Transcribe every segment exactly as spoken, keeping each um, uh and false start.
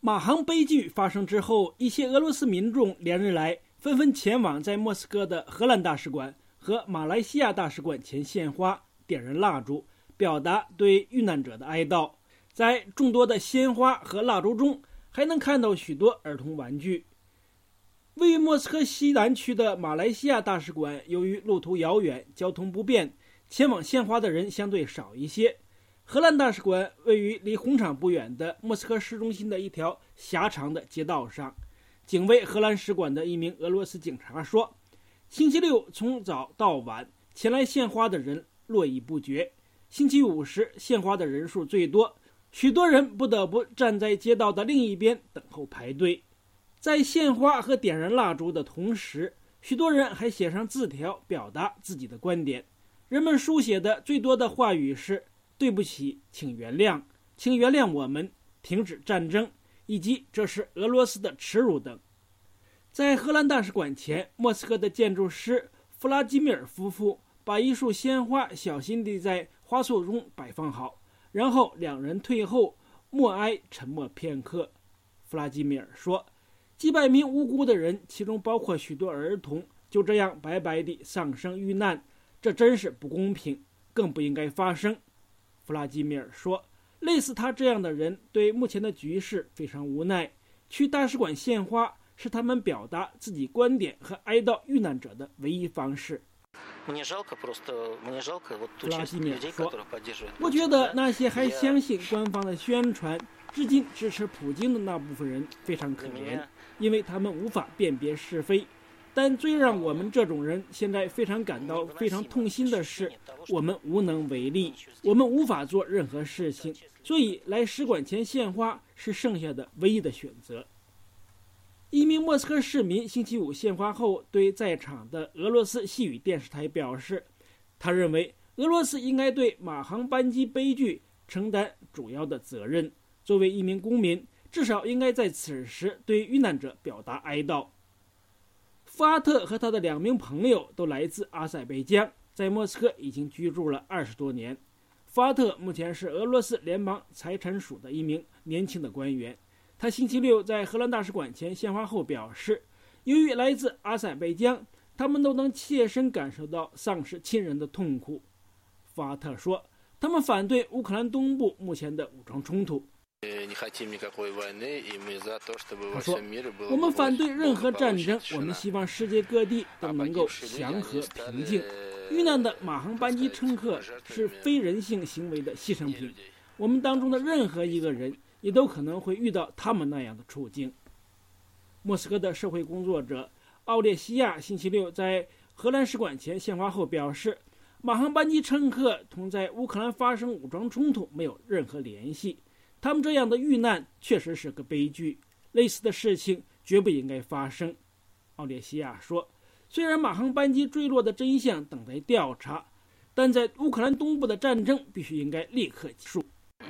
马航悲剧发生之后，一些俄罗斯民众连日来纷纷前往在莫斯科的荷兰大使馆和马来西亚大使馆前献花、点燃蜡烛，表达对遇难者的哀悼。在众多的鲜花和蜡烛中，还能看到许多儿童玩具。位于莫斯科西南区的马来西亚大使馆，由于路途遥远、交通不便，前往献花的人相对少一些。荷兰大使馆位于离红场不远的莫斯科市中心的一条狭长的街道上。警卫荷兰使馆的一名俄罗斯警察说，星期六从早到晚前来献花的人络绎不绝，星期五时献花的人数最多，许多人不得不站在街道的另一边等候排队。在献花和点燃蜡烛的同时，许多人还写上字条表达自己的观点。人们书写的最多的话语是对不起，请原谅，请原谅我们，停止战争，以及这是俄罗斯的耻辱等。在荷兰大使馆前，莫斯科的建筑师弗拉基米尔夫妇把一束鲜花小心地在花束中摆放好，然后两人退后默哀，沉默片刻。弗拉基米尔说，几百名无辜的人，其中包括许多儿童，就这样白白地丧生遇难，这真是不公平，更不应该发生。弗拉基米尔说，类似他这样的人对目前的局势非常无奈，去大使馆献花是他们表达自己观点和哀悼遇难者的唯一方式。弗拉基米尔说，我觉得那些还相信官方的宣传，至今支持普京的那部分人非常可怜，因为他们无法辨别是非。但最让我们这种人现在非常感到非常痛心的是，我们无能为力，我们无法做任何事情，所以来使馆前献花是剩下的唯一的选择。一名莫斯科市民星期五献花后对在场的俄罗斯西语电视台表示，他认为俄罗斯应该对马航班机悲剧承担主要的责任，作为一名公民，至少应该在此时对遇难者表达哀悼。福阿特和他的两名朋友都来自阿塞拜疆，在莫斯科已经居住了二十多年。福阿特目前是俄罗斯联邦财产署的一名年轻的官员。他星期六在荷兰大使馆前献花后表示，由于来自阿塞拜疆，他们都能切身感受到丧失亲人的痛苦。福阿特说，他们反对乌克兰东部目前的武装冲突。他说，我们反对任何战争，我们希望世界各地都能够祥和平静。遇难的马航班机乘客是非人性行为的牺牲品，我们当中的任何一个人也都可能会遇到他们那样的处境。莫斯科的社会工作者奥列西亚星期六在荷兰使馆前献花后表示，马航班机乘客同在乌克兰发生武装冲突没有任何联系，他们这样的遇难确实是个悲剧，类似的事情绝不应该发生。奥列西亚说，虽然马航班机坠落的真相等待调查，但在乌克兰东部的战争必须应该立刻结束。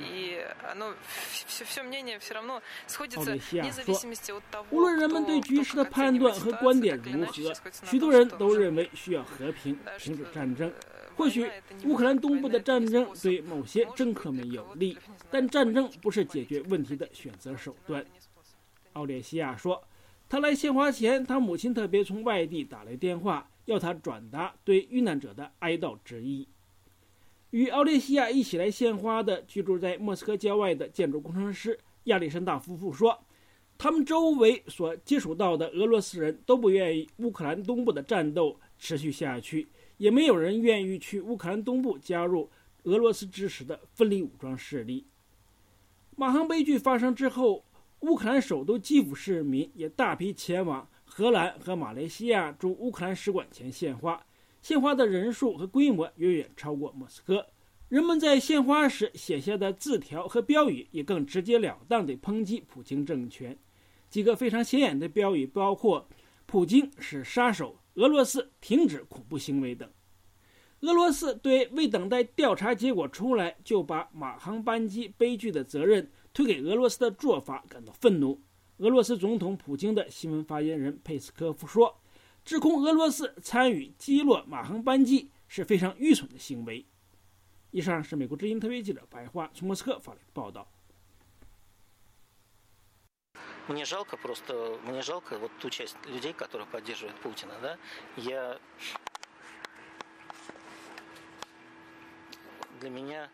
奥列西亚说，无论人们对局势的判断和观点如何，许多人都认为需要和平，停止战争。或许乌克兰东部的战争对某些政客们有利，但战争不是解决问题的选择手段。奥列西亚说，他来献花前，他母亲特别从外地打来电话，要他转达对遇难者的哀悼之意。与奥列西亚一起来献花的居住在莫斯科郊外的建筑工程师亚历山大夫妇说，他们周围所接触到的俄罗斯人都不愿意乌克兰东部的战斗持续下去，也没有人愿意去乌克兰东部加入俄罗斯支持的分离武装势力。马航悲剧发生之后，乌克兰首都基辅市民也大批前往荷兰和马来西亚驻乌克兰使馆前献花，献花的人数和规模远远超过莫斯科。人们在献花时写下的字条和标语也更直截了当地抨击普京政权。几个非常显眼的标语包括普京是杀手，俄罗斯停止恐怖行为等。俄罗斯对未等待调查结果出来就把马航班机悲剧的责任推给俄罗斯的做法感到愤怒。俄罗斯总统普京的新闻发言人佩斯科夫说，指控俄罗斯参与击落马航班机是非常愚蠢的行为。以上是美国之音特别记者白桦从莫斯科发来的报道。 мне жалко просто, мне жалко вот ту часть людей, которые поддерживают Путина, да. Я для меня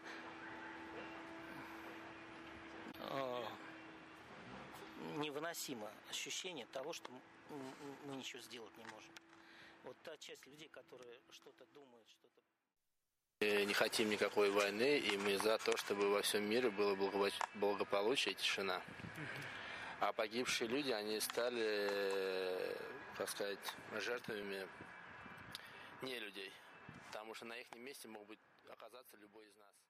э, невыносимо ощущение того, что мы ничего сделать не можем. Вот та часть людей, которые что-то думают, что-то... Мы не хотим никакой войны, и мы за то, чтобы во всем мире было благополучие и тишина. А погибшие люди, они стали, так сказать, жертвами не людей. Потому что на их месте мог быть оказаться любой из нас.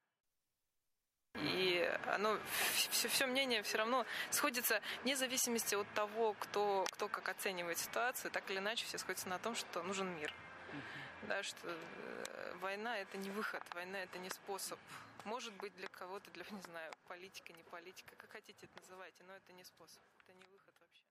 И оно, все, все мнение все равно сходится, вне зависимости от того, кто, кто как оценивает ситуацию, так или иначе все сходятся на том, что нужен мир. Uh-huh. Да, что э, война это не выход, война это не способ. Может быть для кого-то, для, не знаю, политика, не политика, как хотите это называйте, но это не способ, это не выход вообще.